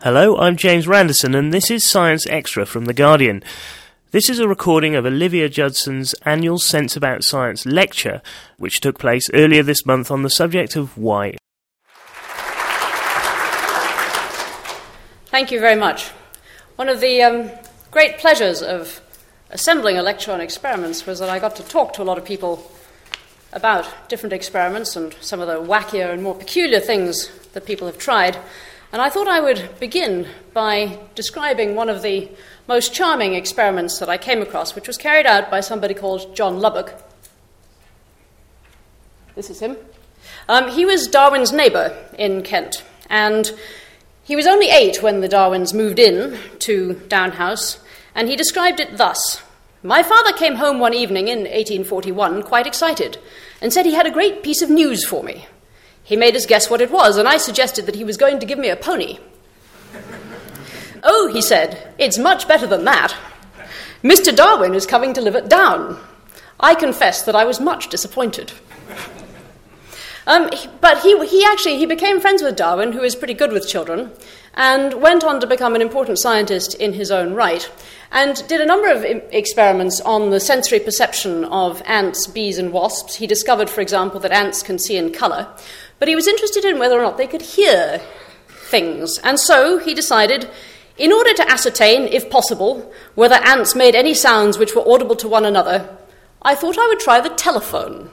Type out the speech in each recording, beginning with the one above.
Hello, I'm James Randerson, and this is Science Extra from The Guardian. This is a recording of Olivia Judson's annual Sense About Science lecture, which took place earlier this month on the subject of why. Thank you very much. One of the great pleasures of assembling a lecture on experiments was that I got to talk to a lot of people about different experiments and some of the wackier and more peculiar things that people have tried. And I thought I would begin by describing one of the most charming experiments that I came across, which was carried out by somebody called John Lubbock. This is him. He was Darwin's neighbour in Kent, and he was only 8 when the Darwins moved in to Down House, and he described it thus. My father came home one evening in 1841 quite excited and said he had a great piece of news for me. He made us guess what it was, and I suggested that he was going to give me a pony. Oh, he said, it's much better than that. Mr. Darwin is coming to live at Down. I confess that I was much disappointed. But he became friends with Darwin, who is pretty good with children, and went on to become an important scientist in his own right, and did a number of experiments on the sensory perception of ants, bees, and wasps. He discovered, for example, that ants can see in colour, but he was interested in whether or not they could hear things, and so he decided, in order to ascertain, if possible, whether ants made any sounds which were audible to one another, I thought I would try the telephone.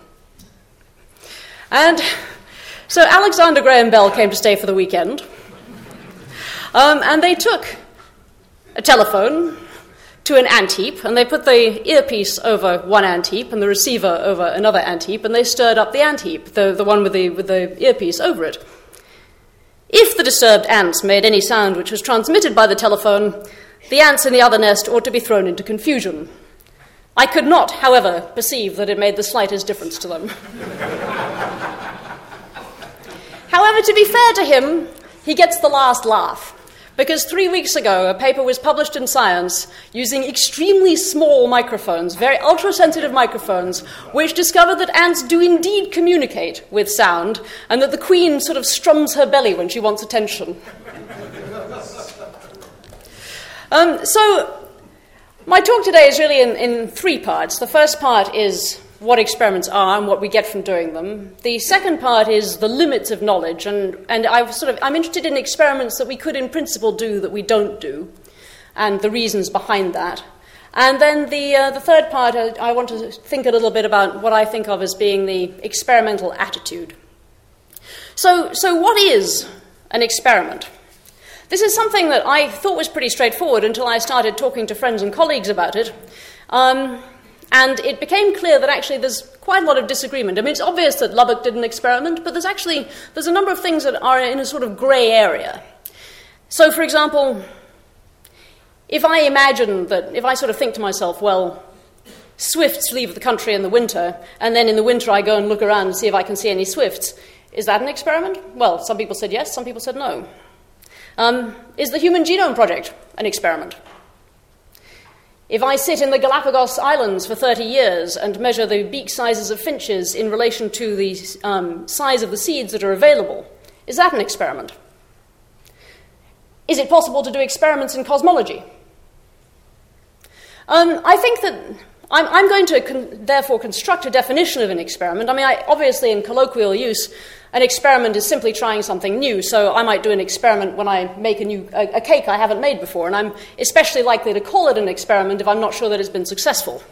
And so Alexander Graham Bell came to stay for the weekend, and they took a telephone to an ant heap, and they put the earpiece over one ant heap and the receiver over another ant heap, and they stirred up the ant heap, the one with the earpiece over it. If the disturbed ants made any sound which was transmitted by the telephone, the ants in the other nest ought to be thrown into confusion. I could not, however, perceive that it made the slightest difference to them. However, to be fair to him, he gets the last laugh, because 3 weeks ago a paper was published in Science using extremely small microphones, very ultra-sensitive microphones, which discovered that ants do indeed communicate with sound, and that the queen sort of strums her belly when she wants attention. So my talk today is really in 3 parts. The first part is what experiments are and what we get from doing them. The second part is the limits of knowledge, and I'm interested in experiments that we could in principle do that we don't do, and the reasons behind that. And then the third part, I want to think a little bit about what I think of as being the experimental attitude. So what is an experiment? This is something that I thought was pretty straightforward until I started talking to friends and colleagues about it. And it became clear that actually there's quite a lot of disagreement. I mean, it's obvious that Lubbock did an experiment, but there's a number of things that are in a sort of grey area. So, for example, if I sort of think to myself, well, swifts leave the country in the winter, and then in the winter I go and look around and see if I can see any swifts, is that an experiment? Well, some people said yes, some people said no. Is the Human Genome Project an experiment? If I sit in the Galapagos Islands for 30 years and measure the beak sizes of finches in relation to the size of the seeds that are available, is that an experiment? Is it possible to do experiments in cosmology? I think that I'm going to therefore construct a definition of an experiment. I mean, obviously in colloquial use, an experiment is simply trying something new, so I might do an experiment when I make a cake I haven't made before, and I'm especially likely to call it an experiment if I'm not sure that it's been successful.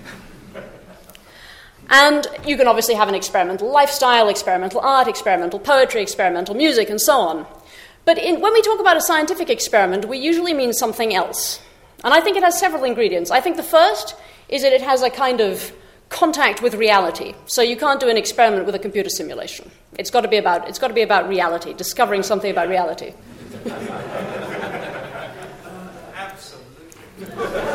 And you can obviously have an experimental lifestyle, experimental art, experimental poetry, experimental music, and so on. But when we talk about a scientific experiment, we usually mean something else. And I think it has several ingredients. I think the first is that it has a kind of contact with reality. So you can't do an experiment with a computer simulation. It's got to be about reality, discovering something about reality. Absolutely.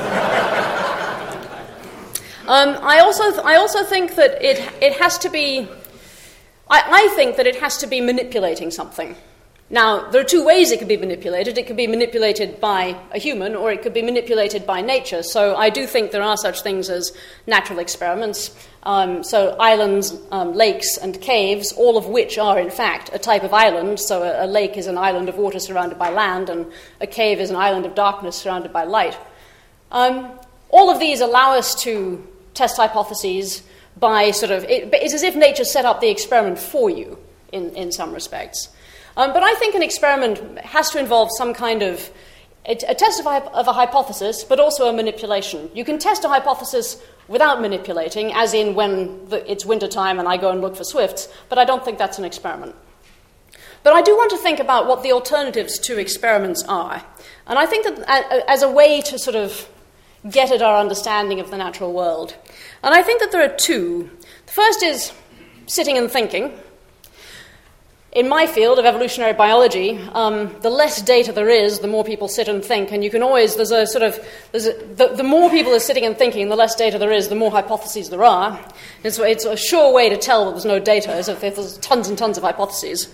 I also think that it has to be. I think that it has to be manipulating something. Now, there are two ways it can be manipulated. It can be manipulated by a human, or it could be manipulated by nature. So I do think there are such things as natural experiments. So islands, lakes, and caves, all of which are, in fact, a type of island. So a lake is an island of water surrounded by land, and a cave is an island of darkness surrounded by light. All of these allow us to test hypotheses by it's as if nature set up the experiment for you in some respects. But I think an experiment has to involve some kind of a test of a hypothesis, but also a manipulation. You can test a hypothesis without manipulating, as in when it's wintertime and I go and look for swifts, but I don't think that's an experiment. But I do want to think about what the alternatives to experiments are. And I think that as a way to sort of get at our understanding of the natural world. And I think that there are two. The first is sitting and thinking. In my field of evolutionary biology, the less data there is, the more people sit and think, and you can always, the more people are sitting and thinking, the less data there is, the more hypotheses there are. It's a sure way to tell that there's no data, is if there's tons and tons of hypotheses.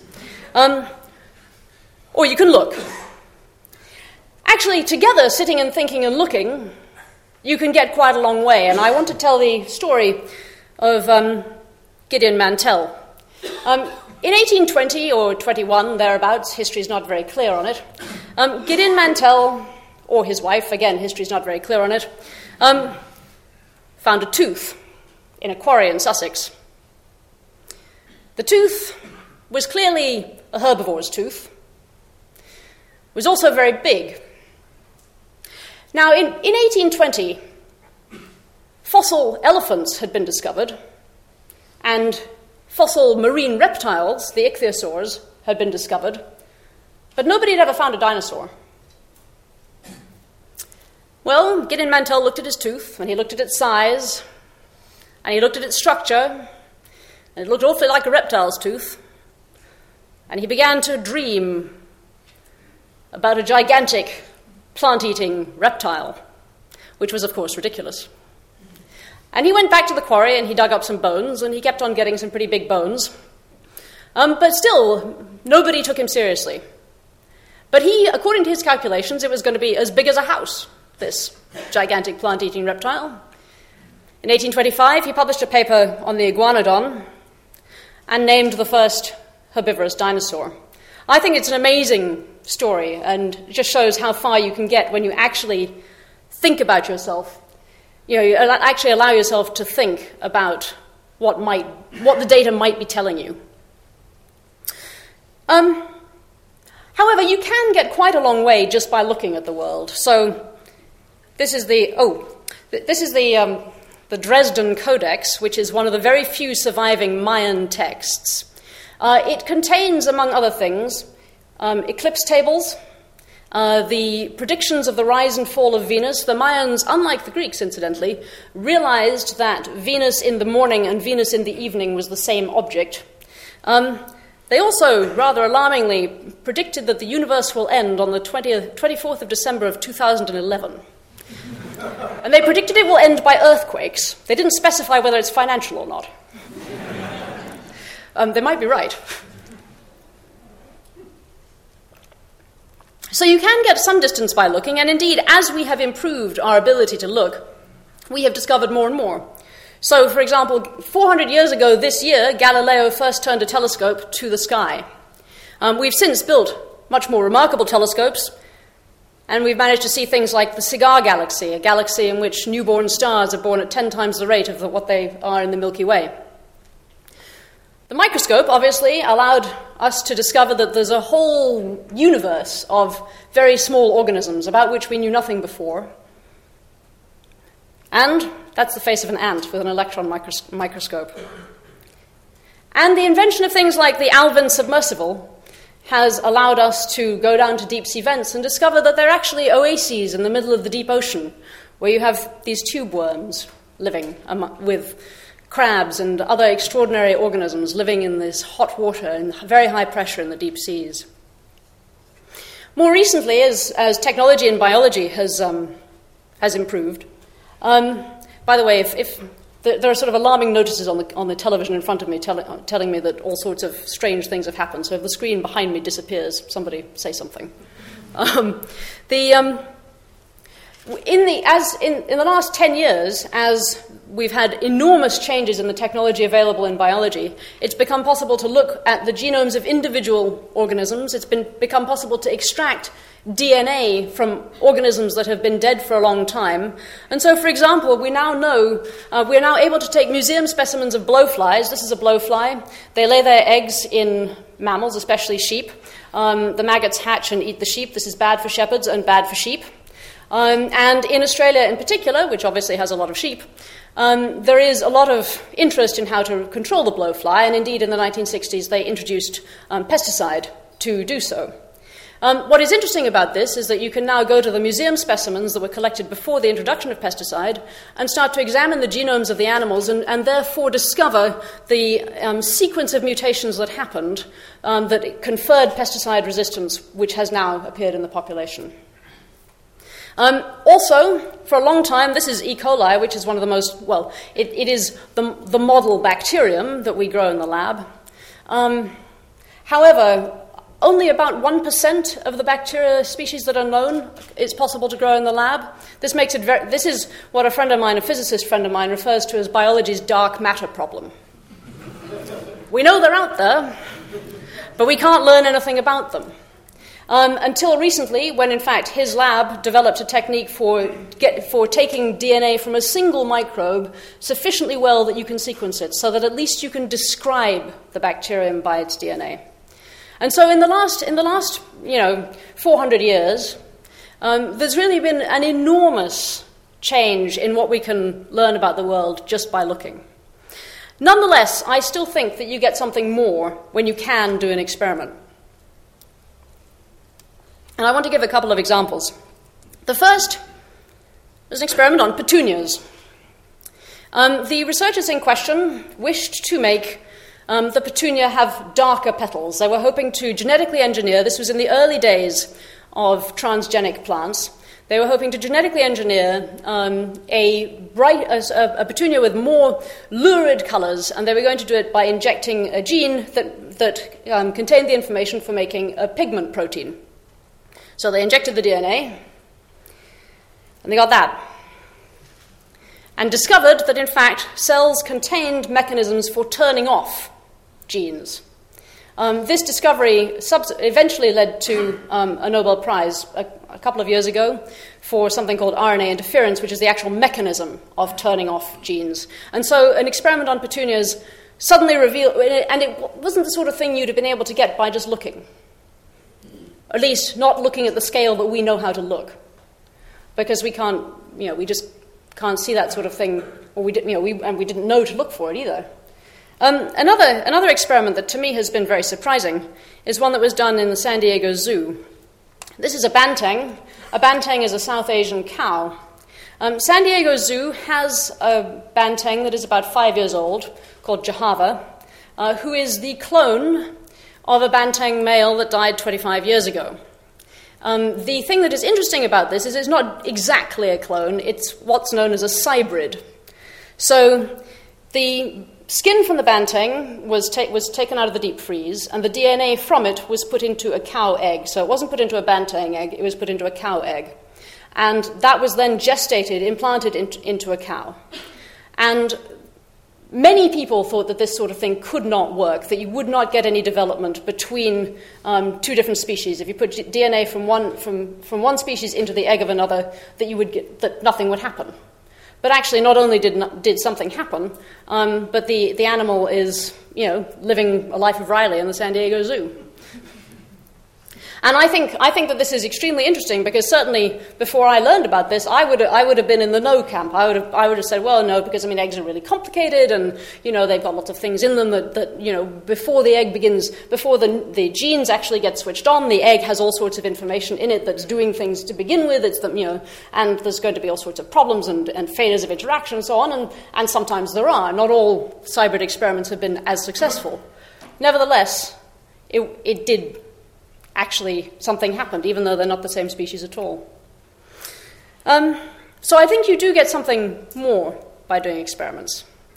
Or you can look. Actually, together, sitting and thinking and looking, you can get quite a long way, and I want to tell the story of Gideon Mantell. In 1820 or 21, thereabouts, history's not very clear on it, Gideon Mantell, or his wife, again, history's not very clear on it, found a tooth in a quarry in Sussex. The tooth was clearly a herbivore's tooth. It was also very big. Now, in 1820, fossil elephants had been discovered, and fossil marine reptiles, the ichthyosaurs, had been discovered, but nobody had ever found a dinosaur. Well, Gideon Mantell looked at his tooth, and he looked at its size, and he looked at its structure, and it looked awfully like a reptile's tooth, and he began to dream about a gigantic plant-eating reptile, which was, of course, ridiculous. And he went back to the quarry and he dug up some bones, and he kept on getting some pretty big bones. But still, nobody took him seriously. But according to his calculations, it was going to be as big as a house, this gigantic plant-eating reptile. In 1825, he published a paper on the iguanodon and named the first herbivorous dinosaur. I think it's an amazing story, and it just shows how far you can get when you actually think about yourself. You actually allow yourself to think about what the data might be telling you. However, you can get quite a long way just by looking at the world. So this is the Dresden Codex, which is one of the very few surviving Mayan texts. It contains, among other things, eclipse tables, the predictions of the rise and fall of Venus. The Mayans, unlike the Greeks, incidentally, realized that Venus in the morning and Venus in the evening was the same object. They also, rather alarmingly, predicted that the universe will end on the 24th of December of 2011. And they predicted it will end by earthquakes. They didn't specify whether it's financial or not. They might be right. So you can get some distance by looking, and indeed, as we have improved our ability to look, we have discovered more and more. So, for example, 400 years ago this year, Galileo first turned a telescope to the sky. We've since built much more remarkable telescopes, and we've managed to see things like the Cigar Galaxy, a galaxy in which newborn stars are born at 10 times the rate of what they are in the Milky Way. The microscope, obviously, allowed us to discover that there's a whole universe of very small organisms about which we knew nothing before. And that's the face of an ant with an electron microscope. And the invention of things like the Alvin submersible has allowed us to go down to deep-sea vents and discover that there are actually oases in the middle of the deep ocean where you have these tube worms living with crabs and other extraordinary organisms living in this hot water and very high pressure in the deep seas. More recently, as technology in biology has improved, by the way, if there are sort of alarming notices on the television in front of me telling me that all sorts of strange things have happened. So if the screen behind me disappears, somebody say something. In the last 10 years, as we've had enormous changes in the technology available in biology, it's become possible to look at the genomes of individual organisms. It's become possible to extract DNA from organisms that have been dead for a long time. And so, for example, we're now able to take museum specimens of blowflies. This is a blowfly. They lay their eggs in mammals, especially sheep. The maggots hatch and eat the sheep. This is bad for shepherds and bad for sheep. And in Australia in particular, which obviously has a lot of sheep, there is a lot of interest in how to control the blowfly, and indeed in the 1960s they introduced pesticide to do so. What is interesting about this is that you can now go to the museum specimens that were collected before the introduction of pesticide and start to examine the genomes of the animals and therefore discover the sequence of mutations that happened that conferred pesticide resistance, which has now appeared in the population. Also, for a long time, this is E. coli, which is one of the most, it is the model bacterium that we grow in the lab. However, only about 1% of the bacteria species that are known is possible to grow in the lab. This makes it this is what a physicist friend of mine, refers to as biology's dark matter problem. We know they're out there, but we can't learn anything about them. Until recently, when in fact his lab developed a technique for taking DNA from a single microbe sufficiently well that you can sequence it, so that at least you can describe the bacterium by its DNA. And so in the last 400 years, there's really been an enormous change in what we can learn about the world just by looking. Nonetheless, I still think that you get something more when you can do an experiment. And I want to give a couple of examples. The first is an experiment on petunias. The researchers in question wished to make the petunia have darker petals. They were hoping to genetically engineer, this was in the early days of transgenic plants, they were hoping to genetically engineer a petunia with more lurid colours, and they were going to do it by injecting a gene that contained the information for making a pigment protein. So they injected the DNA, and they got that, and discovered that, in fact, cells contained mechanisms for turning off genes. This discovery eventually led to a Nobel Prize a couple of years ago for something called RNA interference, which is the actual mechanism of turning off genes. And so an experiment on petunias suddenly revealed, and it wasn't the sort of thing you'd have been able to get by just looking. At least not looking at the scale that we know how to look, because we just can't see that sort of thing, or we didn't know to look for it either. Another experiment that to me has been very surprising is one that was done in the San Diego Zoo. This is a banteng. A banteng is a South Asian cow. San Diego Zoo has a banteng that is about 5 years old, called Jahava, who is the clone of a banteng male that died 25 years ago. The thing that is interesting about this is it's not exactly a clone, it's what's known as a cybrid. So the skin from the banteng was taken out of the deep freeze, and the DNA from it was put into a cow egg. So it wasn't put into a banteng egg, it was put into a cow egg. And that was then gestated, implanted into a cow. And many people thought that this sort of thing could not work, that you would not get any development between two different species. If you put DNA from one species into the egg of another, that nothing would happen. But actually, not only did something happen, but the animal is living a life of Riley in the San Diego Zoo. And I think that this is extremely interesting, because certainly before I learned about this, I would have been in the no camp. I would have said, well, no, because eggs are really complicated, and they've got lots of things in them that before the egg begins, before the genes actually get switched on, the egg has all sorts of information in it that's doing things to begin with. And there's going to be all sorts of problems and failures of interaction and so on, and sometimes there are. Not all cybrid experiments have been as successful. Nevertheless, it did. Actually, something happened, even though they're not the same species at all. So I think you do get something more by doing experiments.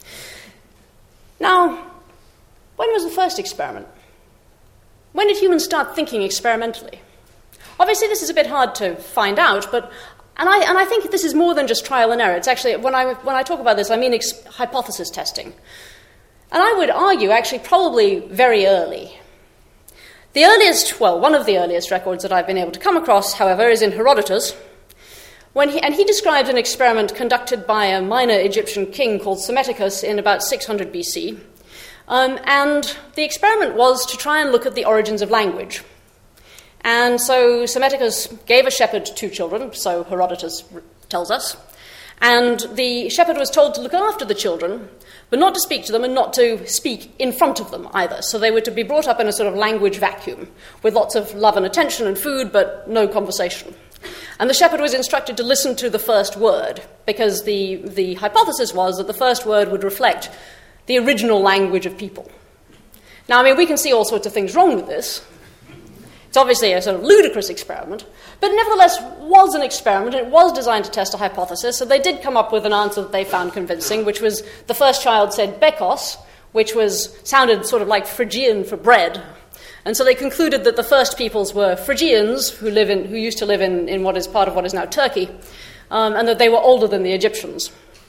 Now, when was the first experiment? When did humans start thinking experimentally? Obviously, this is a bit hard to find out, but and I think this is more than just trial and error. It's actually, when I talk about this, I mean hypothesis testing. And I would argue, actually, probably very early. The earliest, well, one of the earliest records that I've been able to come across, however, is in Herodotus, and he described an experiment conducted by a minor Egyptian king called Psammetichus in about 600 BC. And the experiment was to try and look at the origins of language. And so Psammetichus gave a shepherd 2 children, so Herodotus tells us, and the shepherd was told to look after the children, but not to speak to them and not to speak in front of them either. So they were to be brought up in a sort of language vacuum, with lots of love and attention and food, but no conversation. And the shepherd was instructed to listen to the first word, because the hypothesis was that the first word would reflect the original language of people. Now, I mean, we can see all sorts of things wrong with this. It's obviously a sort of ludicrous experiment, but nevertheless was an experiment. It was designed to test a hypothesis, so they did come up with an answer that they found convincing, which was the first child said bekos, which sounded sort of like Phrygian for bread. And so they concluded that the first peoples were Phrygians, who used to live in what is part of what is now Turkey, and that they were older than the Egyptians.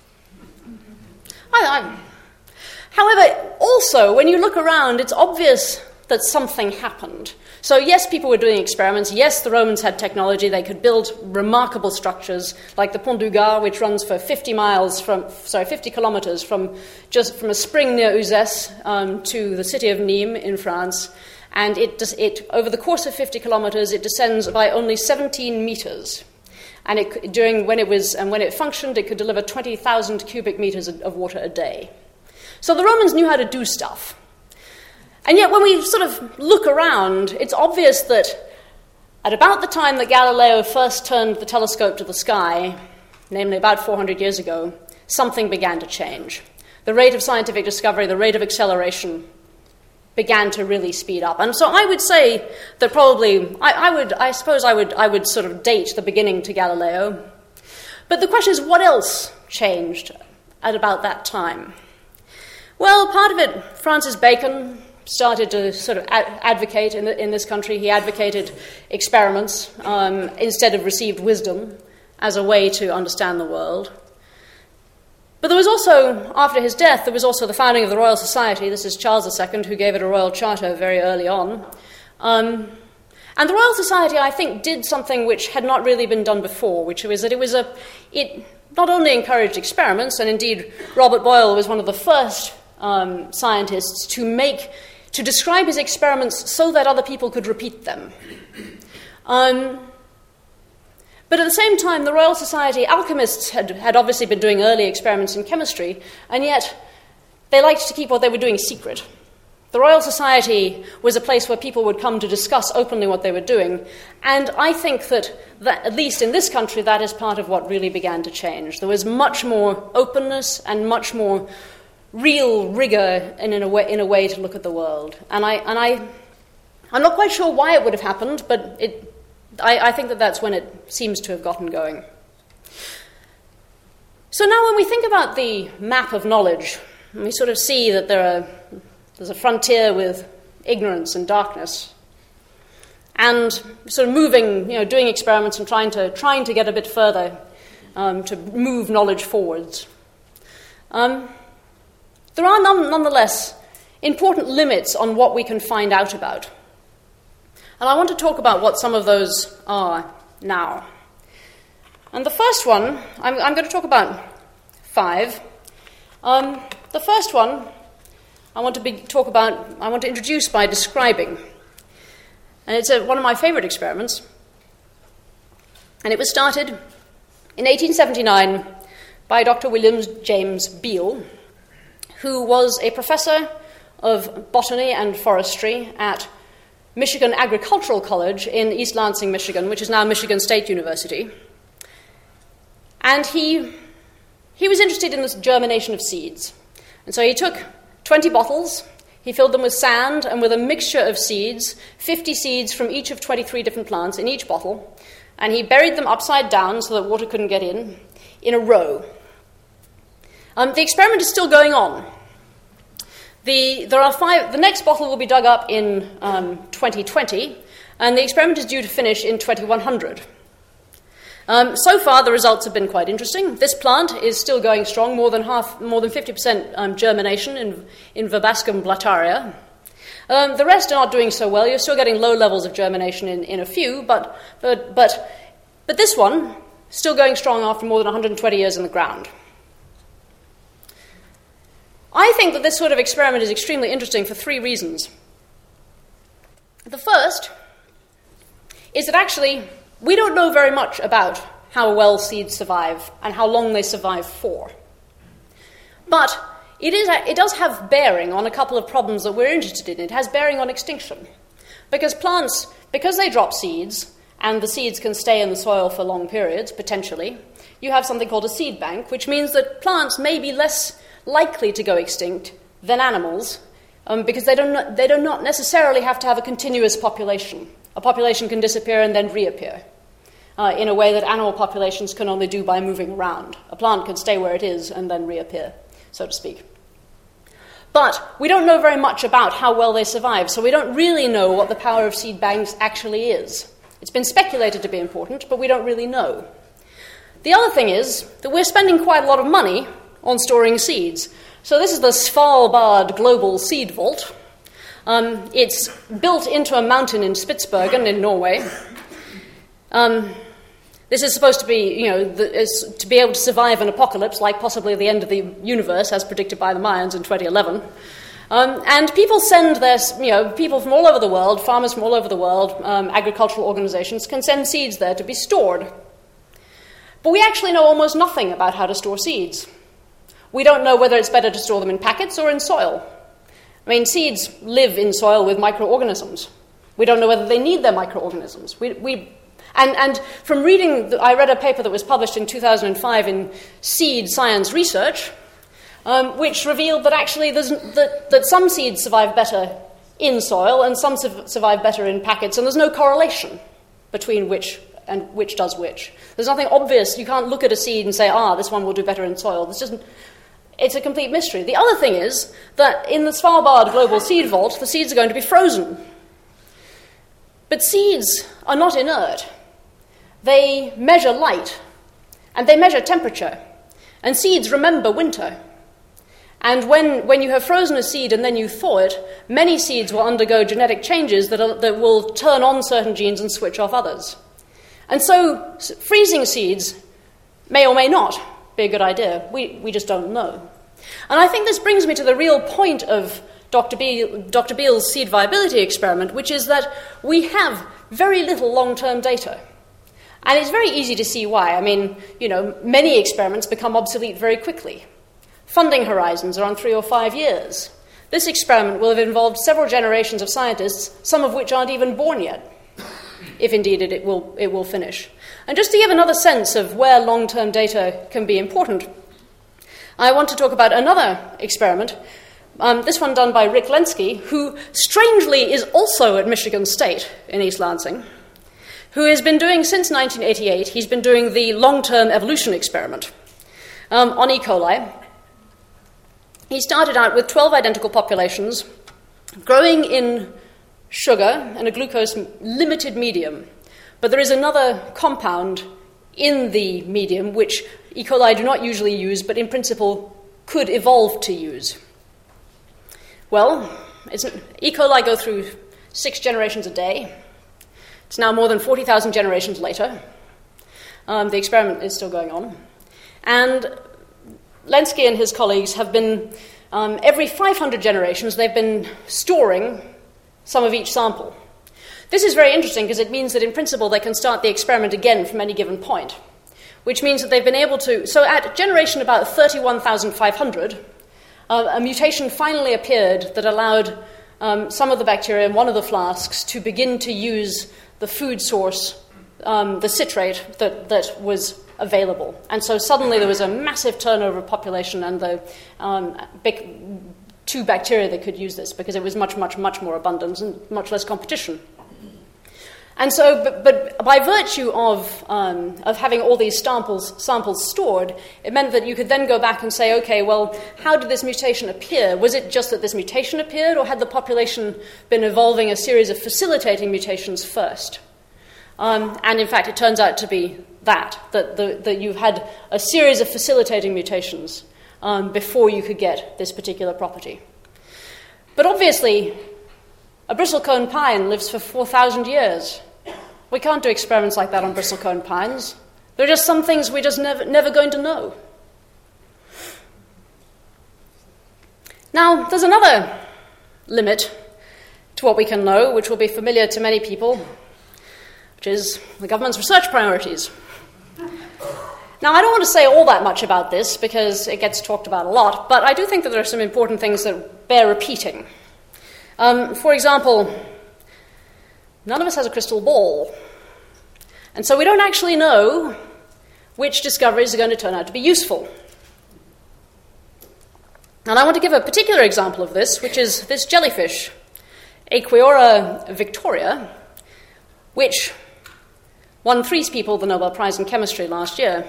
However, also, when you look around, it's obvious that something happened. So yes, people were doing experiments. Yes, the Romans had technology. They could build remarkable structures, like the Pont du Gard, which runs for 50 kilometers from a spring near Uzès to the city of Nîmes in France. And it over the course of 50 kilometers, it descends by only 17 meters. And when it functioned, it could deliver 20,000 cubic meters of water a day. So the Romans knew how to do stuff. And yet when we sort of look around, it's obvious that at about the time that Galileo first turned the telescope to the sky, namely about 400 years ago, something began to change. The rate of scientific discovery, the rate of acceleration began to really speed up. And so I would say that probably, I suppose I would sort of date the beginning to Galileo. But the question is, what else changed at about that time? Well, part of it, Francis Bacon started to sort of advocate in this country. He advocated experiments instead of received wisdom as a way to understand the world. But there was also, after his death, there was also the founding of the Royal Society. This is Charles II, who gave it a royal charter very early on. And the Royal Society, I think, did something which had not really been done before, which was that it not only encouraged experiments, and indeed Robert Boyle was one of the first scientists to describe his experiments so that other people could repeat them. But at the same time, the Royal Society alchemists had obviously been doing early experiments in chemistry, and yet they liked to keep what they were doing secret. The Royal Society was a place where people would come to discuss openly what they were doing, and I think that at least in this country, that is part of what really began to change. There was much more openness and much more real rigor in a way to look at the world. And I'm not quite sure why it would have happened, but I think that that's when it seems to have gotten going. So now when we think about the map of knowledge, we sort of see that there's a frontier with ignorance and darkness, and sort of moving, doing experiments and trying to get a bit further to move knowledge forwards. There are nonetheless important limits on what we can find out about. And I want to talk about what some of those are now. And the first one, I'm going to talk about 5. The first one I want to introduce by describing. And it's one of my favorite experiments. And it was started in 1879 by Dr. William James Beal, who was a professor of botany and forestry at Michigan Agricultural College in East Lansing, Michigan, which is now Michigan State University. And he was interested in the germination of seeds. And so he took 20 bottles, he filled them with sand and with a mixture of seeds, 50 seeds from each of 23 different plants in each bottle, and he buried them upside down so that water couldn't get in a row. The experiment is still going on. The next bottle will be dug up in 2020, and the experiment is due to finish in 2100. So far, the results have been quite interesting. This plant is still going strong, more than 50% germination in Verbascum blattaria. The rest are not doing so well. You're still getting low levels of germination in a few, but this one still going strong after more than 120 years in the ground. I think that this sort of experiment is extremely interesting for 3 reasons. The first is that actually we don't know very much about how well seeds survive and how long they survive for. But it does have bearing on a couple of problems that we're interested in. It has bearing on extinction. Because plants, because they drop seeds, and the seeds can stay in the soil for long periods, potentially, you have something called a seed bank, which means that plants may be less likely to go extinct than animals, because they do not necessarily have to have a continuous population. A population can disappear and then reappear, in a way that animal populations can only do by moving around. A plant can stay where it is and then reappear, so to speak. But we don't know very much about how well they survive, so we don't really know what the power of seed banks actually is. It's been speculated to be important, but we don't really know. The other thing is that we're spending quite a lot of money on storing seeds. So this is the Svalbard Global Seed Vault. It's built into a mountain in Spitsbergen in Norway. This is supposed to be, to be able to survive an apocalypse, like possibly the end of the universe, as predicted by the Mayans in 2011. And people send their, people from all over the world, farmers from all over the world, agricultural organizations can send seeds there to be stored. But we actually know almost nothing about how to store seeds. We don't know whether it's better to store them in packets or in soil. I mean, seeds live in soil with microorganisms. We don't know whether they need their microorganisms. And from reading, I read a paper that was published in 2005 in Seed Science Research, which revealed that actually that some seeds survive better in soil and some survive better in packets, and there's no correlation between which and which does which. There's nothing obvious. You can't look at a seed and say, this one will do better in soil. It's a complete mystery. The other thing is that in the Svalbard Global Seed Vault, the seeds are going to be frozen. But seeds are not inert. They measure light, and they measure temperature. And seeds remember winter. And when you have frozen a seed and then you thaw it, many seeds will undergo genetic changes that will turn on certain genes and switch off others. And so freezing seeds may or may not be a good idea. We just don't know. And I think this brings me to the real point of Dr. Beale's seed viability experiment, which is that we have very little long-term data. And it's very easy to see why. I mean, many experiments become obsolete very quickly. Funding horizons are on 3 or 5 years. This experiment will have involved several generations of scientists, some of which aren't even born yet, if indeed it will finish. And just to give another sense of where long-term data can be important, I want to talk about another experiment, this one done by Rick Lenski, who strangely is also at Michigan State in East Lansing, who has been doing, since 1988, he's been doing the long-term evolution experiment on E. coli. He started out with 12 identical populations, growing in sugar and a glucose-limited medium. But there is another compound in the medium which E. coli do not usually use, but in principle could evolve to use. Well, E. coli go through 6 generations a day. It's now more than 40,000 generations later. The experiment is still going on. And Lenski and his colleagues have been, every 500 generations, they've been storing some of each sample. This is very interesting because it means that in principle they can start the experiment again from any given point, which means that they've been able to, so at generation about 31,500, a mutation finally appeared that allowed some of the bacteria in one of the flasks to begin to use the food source, the citrate that was available. And so suddenly there was a massive turnover of population, and the big 2 bacteria that could use this because it was much, much, much more abundant and much less competition. And so, but by virtue of having all these samples stored, it meant that you could then go back and say, okay, well, how did this mutation appear? Was it just that this mutation appeared, or had the population been evolving a series of facilitating mutations first? And in fact, it turns out to be that you've had a series of facilitating mutations before you could get this particular property. But obviously, a bristlecone pine lives for 4,000 years. We can't do experiments like that on bristlecone pines. There are just some things we're just never going to know. Now, there's another limit to what we can know, which will be familiar to many people, which is the government's research priorities. Now, I don't want to say all that much about this because it gets talked about a lot, but I do think that there are some important things that bear repeating. For example, none of us has a crystal ball, and so we don't actually know which discoveries are going to turn out to be useful. And I want to give a particular example of this, which is this jellyfish, Aequiora victoria, which won 3 people the Nobel Prize in Chemistry last year.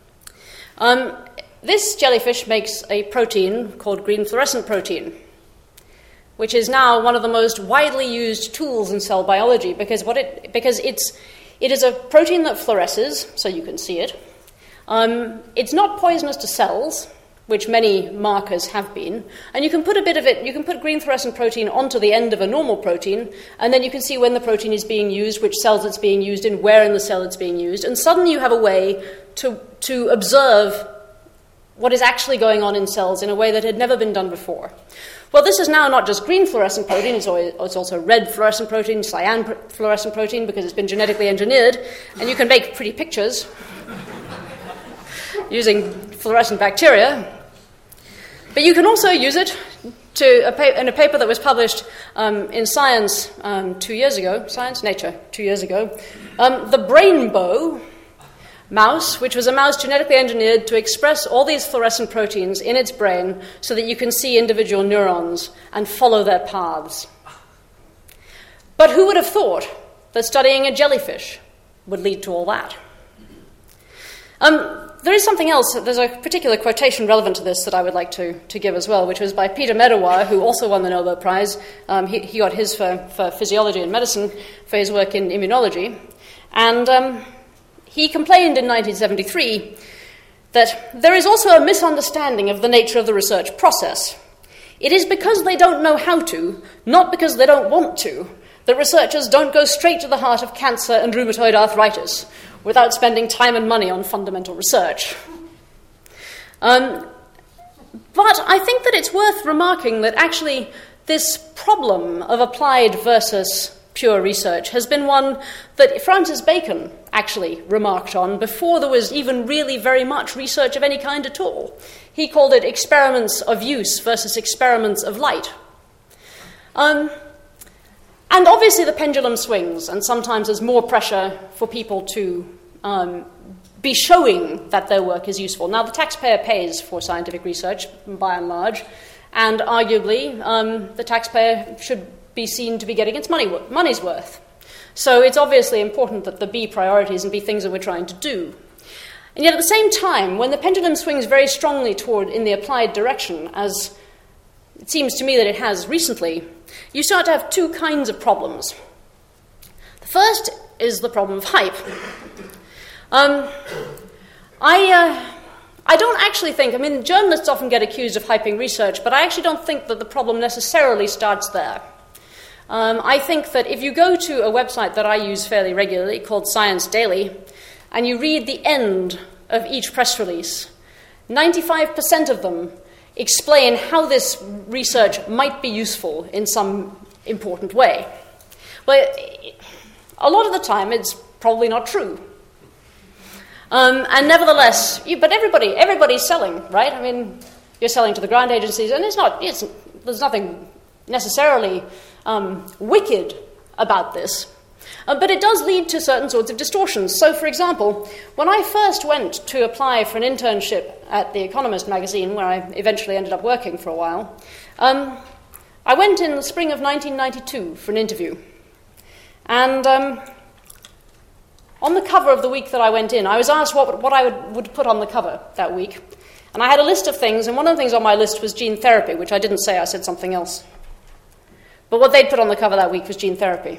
This jellyfish makes a protein called green fluorescent protein, which is now one of the most widely used tools in cell biology because it is a protein that fluoresces, so you can see it. It's not poisonous to cells, which many markers have been, and you can put a bit of it, you can put green fluorescent protein onto the end of a normal protein, and then you can see when the protein is being used, which cells it's being used in, where in the cell it's being used, and suddenly you have a way to observe what is actually going on in cells in a way that had never been done before. Well, this is now not just green fluorescent protein, it's also red fluorescent protein, cyan fluorescent protein, because it's been genetically engineered, and you can make pretty pictures using fluorescent bacteria. But you can also use it in a paper that was published in Science 2 years ago, Science Nature 2 years ago, the Brainbow mouse, which was a mouse genetically engineered to express all these fluorescent proteins in its brain so that you can see individual neurons and follow their paths. But who would have thought that studying a jellyfish would lead to all that? There is something else, there's a particular quotation relevant to this that I would like to give as well, which was by Peter Medawar, who also won the Nobel Prize. He got his for physiology and medicine for his work in immunology. And he complained in 1973 that there is also a misunderstanding of the nature of the research process. It is because they don't know how to, not because they don't want to, that researchers don't go straight to the heart of cancer and rheumatoid arthritis without spending time and money on fundamental research. But I think that it's worth remarking that actually this problem of applied versus pure research has been one that Francis Bacon actually remarked on before there was even really very much research of any kind at all. He called it experiments of use versus experiments of light. And obviously the pendulum swings, and sometimes there's more pressure for people to be showing that their work is useful. Now, the taxpayer pays for scientific research, by and large, and arguably the taxpayer should be seen to be getting its money's worth. So it's obviously important that there be priorities and be things that we're trying to do. And yet at the same time, when the pendulum swings very strongly toward in the applied direction, as it seems to me that it has recently, you start to have 2 kinds of problems. The first is the problem of hype. I don't actually think, journalists often get accused of hyping research, but I actually don't think that the problem necessarily starts there. I think that if you go to a website that I use fairly regularly called Science Daily, and you read the end of each press release, 95% of them explain how this research might be useful in some important way. But a lot of the time it's probably not true. And nevertheless, but everybody's selling, right? You're selling to the grant agencies, and there's nothing necessarily wicked about this. But it does lead to certain sorts of distortions. So, for example, when I first went to apply for an internship at The Economist magazine, where I eventually ended up working for a while, I went in the spring of 1992 for an interview. And on the cover of the week that I went in, I was asked what I would put on the cover that week. And I had a list of things, and one of the things on my list was gene therapy, which I didn't say, I said something else. But what they'd put on the cover that week was gene therapy.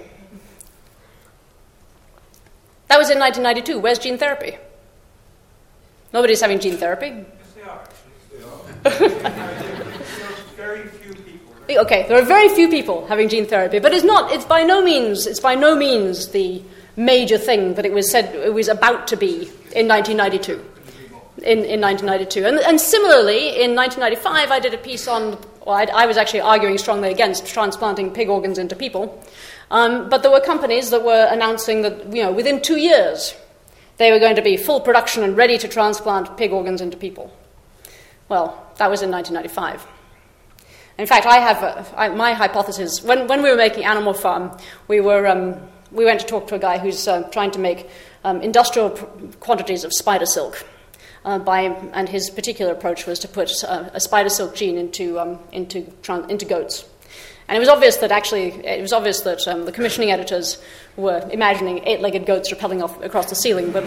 That was in 1992. Where's gene therapy? Nobody's having gene therapy. Yes, they are, actually. They are. There's very few people. Okay, there are very few people having gene therapy, but it's by no means the major thing that it was said it was about to be in 1992. In 1992. And similarly, in 1995, I did a piece on, I was actually arguing strongly against transplanting pig organs into people. But there were companies that were announcing that, within 2 years, they were going to be full production and ready to transplant pig organs into people. Well, that was in 1995. In fact, I have my hypothesis. When we were making Animal Farm, we went to talk to a guy who's trying to make industrial quantities of spider silk. And his particular approach was to put a spider silk gene into goats. And it was obvious that the commissioning editors were imagining 8-legged goats rappelling off across the ceiling, but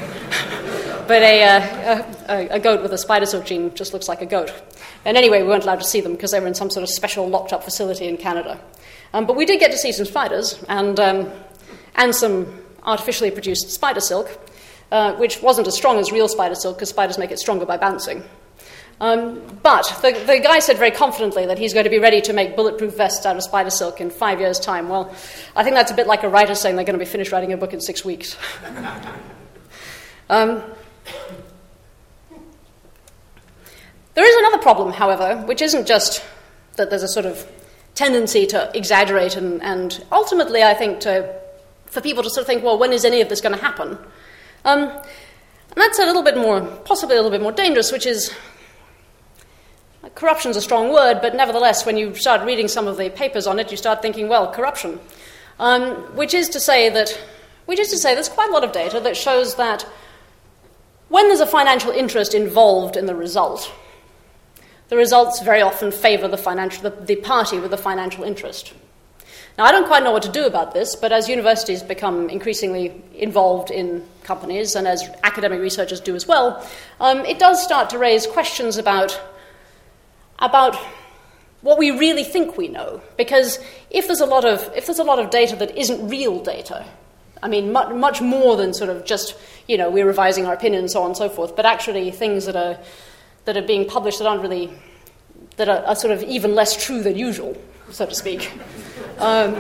a goat with a spider silk gene just looks like a goat. And anyway, we weren't allowed to see them because they were in some sort of special locked-up facility in Canada. But we did get to see some spiders and some artificially produced spider silk, which wasn't as strong as real spider silk because spiders make it stronger by bouncing. But the guy said very confidently that he's going to be ready to make bulletproof vests out of spider silk in 5 years' time. Well, I think that's a bit like a writer saying they're going to be finished writing a book in 6 weeks. There is another problem, however, which isn't just that there's a sort of tendency to exaggerate and ultimately, I think, for people to sort of think, well, when is any of this going to happen? And that's possibly a little bit more dangerous, which is, corruption's a strong word, but nevertheless, when you start reading some of the papers on it, you start thinking, well, corruption. Which is to say there's quite a lot of data that shows that when there's a financial interest involved in the result, the results very often favour the party with the financial interest. Now, I don't quite know what to do about this, but as universities become increasingly involved in companies, and as academic researchers do as well, it does start to raise questions about what we really think we know. Because if there's a lot of data that isn't real data, I mean, much more than sort of just, we're revising our opinion and so on and so forth, but actually things that are being published that are sort of even less true than usual, so to speak. I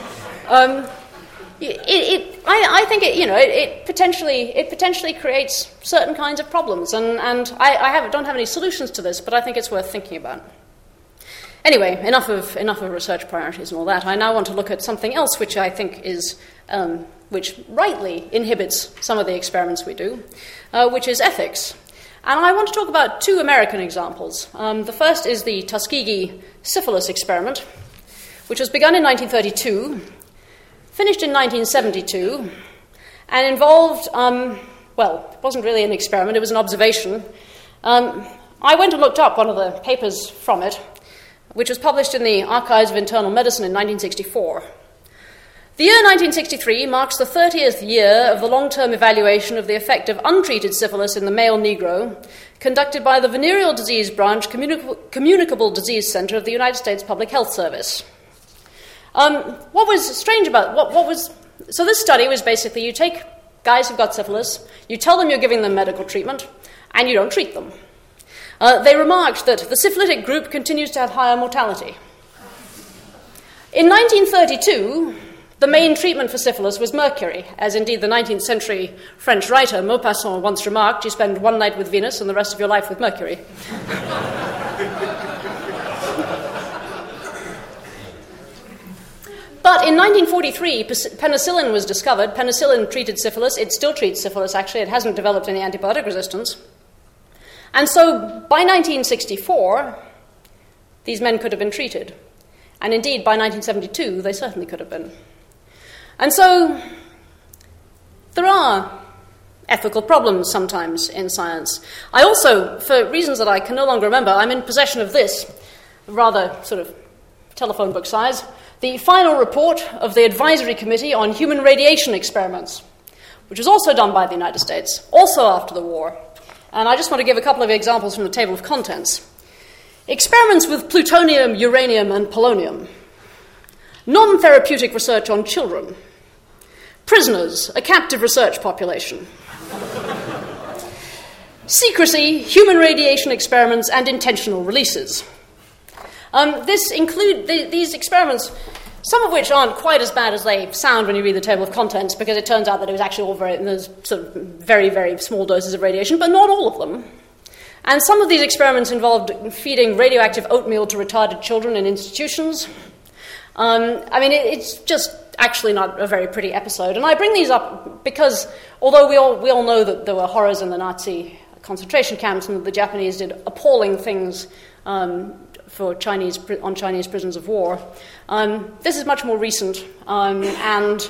think it potentially creates certain kinds of problems, and I don't have any solutions to this, but I think it's worth thinking about. Anyway, enough of research priorities and all that. I now want to look at something else, which I think is which rightly inhibits some of the experiments we do, which is ethics. And I want to talk about two American examples. The first is the Tuskegee syphilis experiment, which was begun in 1932, finished in 1972, and involved, it wasn't really an experiment, it was an observation. I went and looked up one of the papers from it, which was published in the Archives of Internal Medicine in 1964. The year 1963 marks the 30th year of the long-term evaluation of the effect of untreated syphilis in the male Negro, conducted by the Venereal Disease Branch Communicable Disease Center of the United States Public Health Service. What was strange about so this study was basically you take guys who've got syphilis, you tell them you're giving them medical treatment, and you don't treat them. They remarked that the syphilitic group continues to have higher mortality. In 1932, the main treatment for syphilis was mercury, as indeed the 19th century French writer Maupassant once remarked, you spend one night with Venus and the rest of your life with Mercury. But in 1943, penicillin was discovered. Penicillin treated syphilis. It still treats syphilis, actually. It hasn't developed any antibiotic resistance. And so by 1964, these men could have been treated. And indeed, by 1972, they certainly could have been. And so there are ethical problems sometimes in science. I also, for reasons that I can no longer remember, I'm in possession of this, rather sort of telephone book size, the final report of the Advisory Committee on Human Radiation Experiments, which was also done by the United States, also after the war. And I just want to give a couple of examples from the table of contents. Experiments with plutonium, uranium, and polonium. Non-therapeutic research on children. Prisoners, a captive research population. Secrecy, human radiation experiments, and intentional releases. These experiments, some of which aren't quite as bad as they sound when you read the table of contents, because it turns out that it was actually all there's sort of very, very small doses of radiation, but not all of them. And some of these experiments involved feeding radioactive oatmeal to retarded children in institutions. It's just actually not a very pretty episode. And I bring these up because, although we all know that there were horrors in the Nazi concentration camps and that the Japanese did appalling things on Chinese prisoners of war, this is much more recent. And,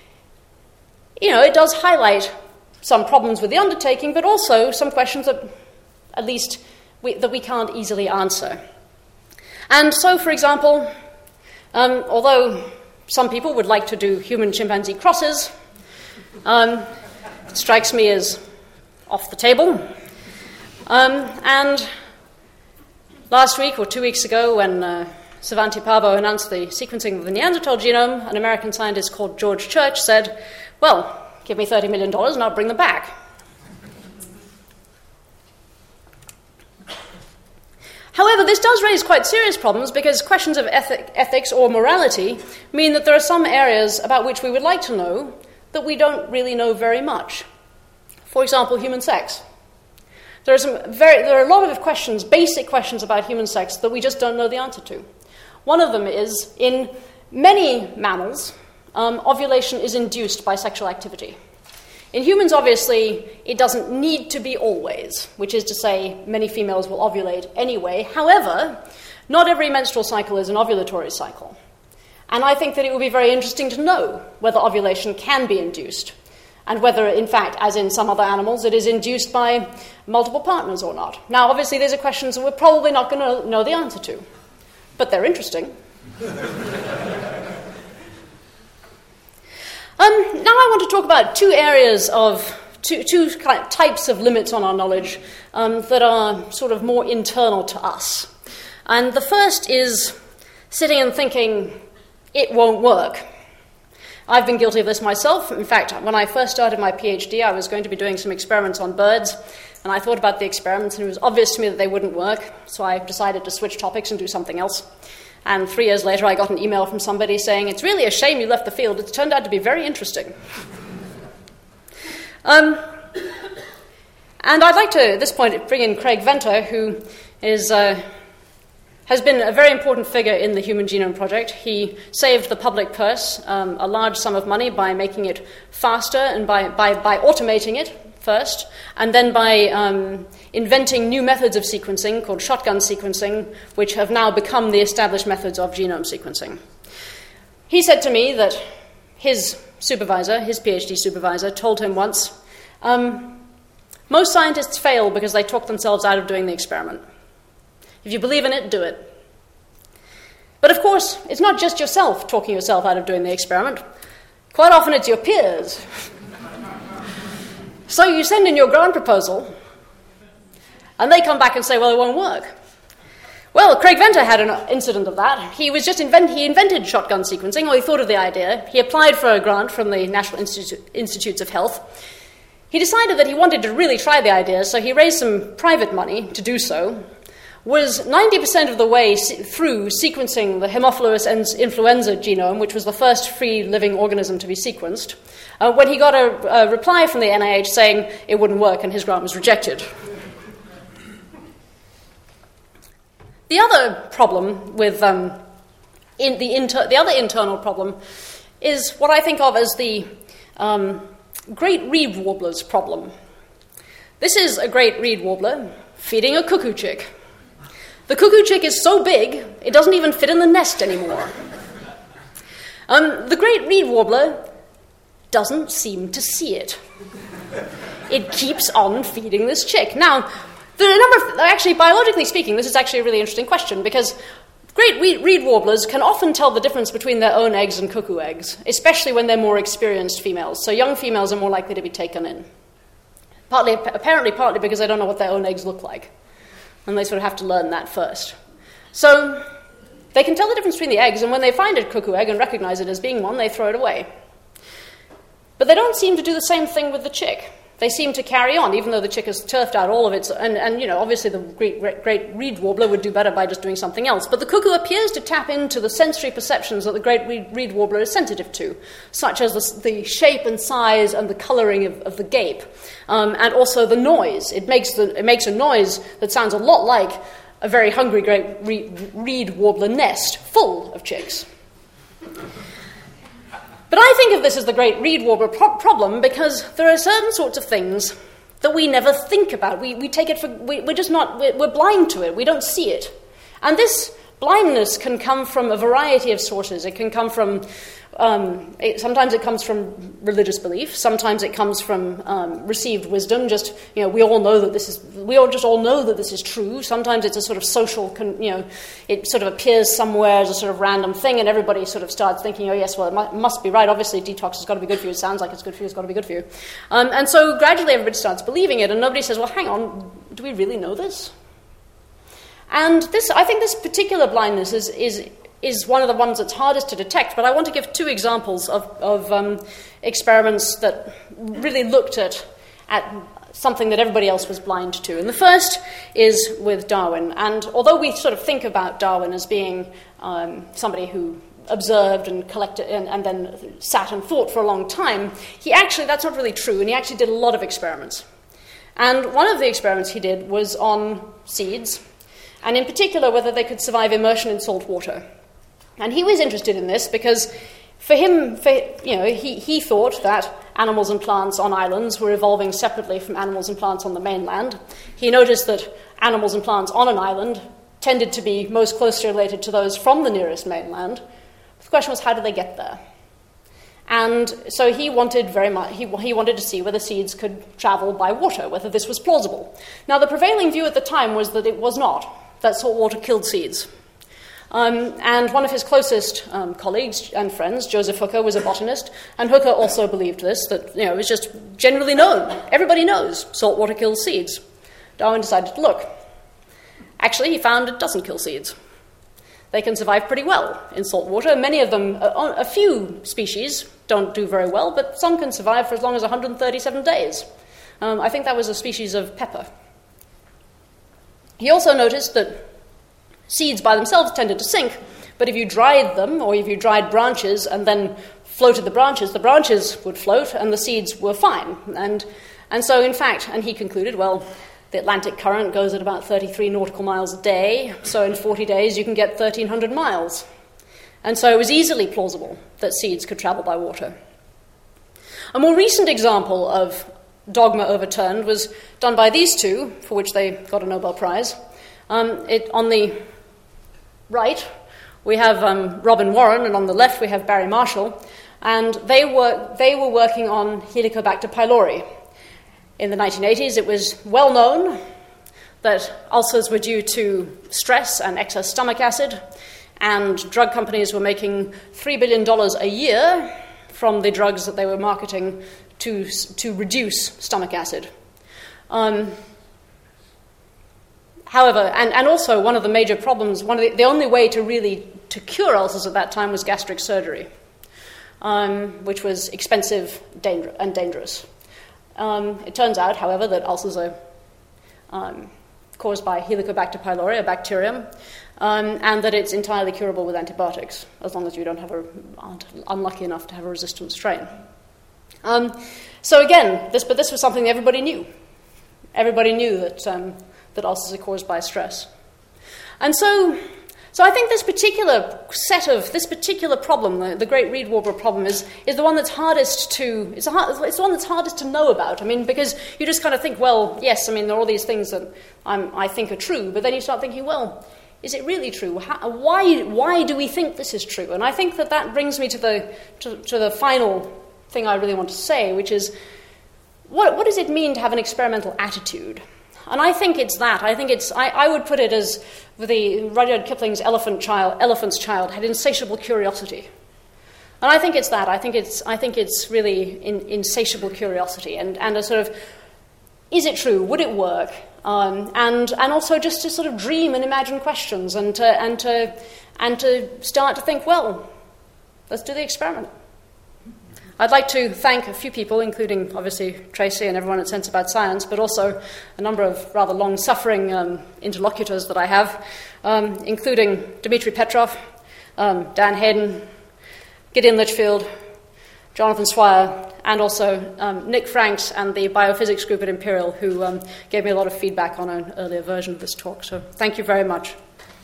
it does highlight some problems with the undertaking, but also some questions that, at least, that we can't easily answer. And so, for example, although some people would like to do human-chimpanzee crosses, it strikes me as off the table. And last week or 2 weeks ago, when Svante Pääbo announced the sequencing of the Neanderthal genome, an American scientist called George Church said, well, give me $30 million and I'll bring them back. However, this does raise quite serious problems because questions of ethics or morality mean that there are some areas about which we would like to know that we don't really know very much. For example, human sex. There are a lot of questions, basic questions about human sex that we just don't know the answer to. One of them is, in many mammals, ovulation is induced by sexual activity. In humans, obviously, it doesn't need to be always, which is to say many females will ovulate anyway. However, not every menstrual cycle is an ovulatory cycle. And I think that it would be very interesting to know whether ovulation can be induced, and whether, in fact, as in some other animals, it is induced by multiple partners or not. Now, obviously, these are questions that we're probably not going to know the answer to, but they're interesting. Now I want to talk about two types of limits on our knowledge that are sort of more internal to us. And the first is sitting and thinking, it won't work. I've been guilty of this myself. In fact, when I first started my PhD, I was going to be doing some experiments on birds, and I thought about the experiments, and it was obvious to me that they wouldn't work, so I decided to switch topics and do something else. And 3 years later, I got an email from somebody saying, it's really a shame you left the field. It's turned out to be very interesting. And I'd like to, at this point, bring in Craig Venter, who has been a very important figure in the Human Genome Project. He saved the public purse a large sum of money by making it faster and by automating it first, and then by inventing new methods of sequencing called shotgun sequencing, which have now become the established methods of genome sequencing. He said to me that his PhD supervisor, told him once, most scientists fail because they talk themselves out of doing the experiment. If you believe in it, do it. But of course, it's not just yourself talking yourself out of doing the experiment. Quite often it's your peers. So you send in your grant proposal, and they come back and say, well, it won't work. Well, Craig Venter had an incident of that. He invented shotgun sequencing, or he thought of the idea. He applied for a grant from the National Institutes of Health. He decided that he wanted to really try the idea, so he raised some private money to do so, was 90% of the way through sequencing the Haemophilus influenza genome, which was the first free living organism to be sequenced, when he got a reply from the NIH saying it wouldn't work and his grant was rejected. The other problem with the other internal problem is what I think of as the great reed warbler's problem. This is a great reed warbler feeding a cuckoo chick. The cuckoo chick is so big, it doesn't even fit in the nest anymore. The great reed warbler doesn't seem to see it. It keeps on feeding this chick. Now, there are a number of, actually, biologically speaking, this is actually a really interesting question, because Great reed warblers can often tell the difference between their own eggs and cuckoo eggs, especially when they're more experienced females. So young females are more likely to be taken in. Apparently partly because they don't know what their own eggs look like. And they sort of have to learn that first. So they can tell the difference between the eggs, and when they find a cuckoo egg and recognize it as being one, they throw it away. But they don't seem to do the same thing with the chick. They seem to carry on, even though the chick has turfed out all of its... And obviously the great reed warbler would do better by just doing something else. But the cuckoo appears to tap into the sensory perceptions that the great reed warbler is sensitive to, such as the shape and size and the colouring of the gape, and also the noise. It makes a noise that sounds a lot like a very hungry great reed warbler nest full of chicks. But I think of this as the great reed warbler problem because there are certain sorts of things that we never think about. We take it for... We're just not... We're blind to it. We don't see it. And this blindness can come from a variety of sources. It can come from... sometimes it comes from religious belief. Sometimes it comes from received wisdom. Just, we all know that this is... We all know that this is true. Sometimes it's a sort of social... it sort of appears somewhere as a sort of random thing, and everybody sort of starts thinking, oh yes, well, it must be right. Obviously, detox has got to be good for you. It sounds like it's good for you. It's got to be good for you. And so gradually everybody starts believing it, and nobody says, well, hang on, do we really know this? And I think this particular blindness is one of the ones that's hardest to detect, but I want to give two examples of experiments that really looked at something that everybody else was blind to. And the first is with Darwin. And although we sort of think about Darwin as being somebody who observed and collected and then sat and thought for a long time, that's not really true, and he actually did a lot of experiments. And one of the experiments he did was on seeds, and in particular whether they could survive immersion in salt water. And he was interested in this because for him, he thought that animals and plants on islands were evolving separately from animals and plants on the mainland. He noticed that animals and plants on an island tended to be most closely related to those from the nearest mainland. The question was, how did they get there? And so he wanted very much. He wanted to see whether seeds could travel by water, whether this was plausible. Now, the prevailing view at the time was that it was not, that salt water killed seeds. And one of his closest colleagues and friends, Joseph Hooker, was a botanist, and Hooker also believed this, that it was just generally known. Everybody knows salt water kills seeds. Darwin decided to look. Actually, he found it doesn't kill seeds. They can survive pretty well in salt water. Many of them, a few species don't do very well, but some can survive for as long as 137 days. I think that was a species of pepper. He also noticed that seeds by themselves tended to sink, but if you dried them, or if you dried branches and then floated the branches would float and the seeds were fine. And so, in fact, and he concluded, well, the Atlantic current goes at about 33 nautical miles a day, so in 40 days you can get 1,300 miles. And so it was easily plausible that seeds could travel by water. A more recent example of dogma overturned was done by these two, for which they got a Nobel Prize. On the right, we have Robin Warren, and on the left we have Barry Marshall, and they were working on Helicobacter pylori. In the 1980s, it was well known that ulcers were due to stress and excess stomach acid, and drug companies were making $3 billion a year from the drugs that they were marketing to reduce stomach acid. However, and also one of the major problems, the only way to cure ulcers at that time was gastric surgery, which was expensive and dangerous. It turns out, however, that ulcers are caused by Helicobacter pylori, a bacterium, and that it's entirely curable with antibiotics, as long as you aren't unlucky enough to have a resistant strain. So again, this was something everybody knew. Everybody knew that ulcers are caused by stress. And so I think this particular problem, the great reed warbler problem, is the one that's hardest to know about. I mean, because you just kind of think, well, yes, I mean, there are all these things that I think are true, but then you start thinking, well, is it really true? Why do we think this is true? And I think that brings me to the final thing I really want to say, which is, what does it mean to have an experimental attitude? I think it's that. I would put it as the Rudyard Kipling's elephant's child had insatiable curiosity. And I think it's that. I think it's really insatiable curiosity and a sort of, is it true? Would it work? And also just to sort of dream and imagine questions and to start to think, well, let's do the experiment. I'd like to thank a few people, including obviously Tracy and everyone at Sense About Science, but also a number of rather long-suffering interlocutors that I have, including Dmitry Petrov, Dan Hayden, Gideon Litchfield, Jonathan Swire, and also Nick Franks and the biophysics group at Imperial, who gave me a lot of feedback on an earlier version of this talk. So thank you very much.